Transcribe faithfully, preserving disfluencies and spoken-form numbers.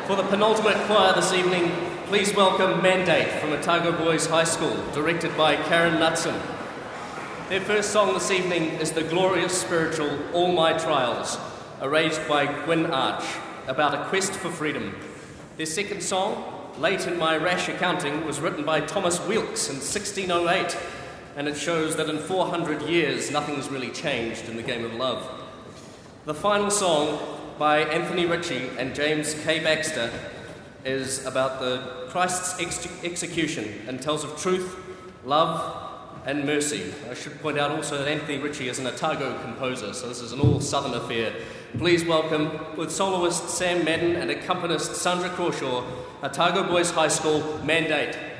For the penultimate choir this evening, please welcome Mandate from Otago Boys High School, directed by Karen Knudsen. Their first song this evening is the glorious spiritual All My Trials, arranged by Gwyn Arch, about a quest for freedom. Their second song, Late in My Rash Accounting, was written by Thomas Weelkes in sixteen oh eight, and it shows that in four hundred years nothing's really changed in the game of love. The final song, by Anthony Ritchie and James K. Baxter, is about the Christ's ex- execution and tells of truth, love, and mercy. I should point out also that Anthony Ritchie is an Otago composer, so this is an all-southern affair. Please welcome, with soloist Sam Madden and accompanist Sandra Crawshaw, Otago Boys High School, Mandate.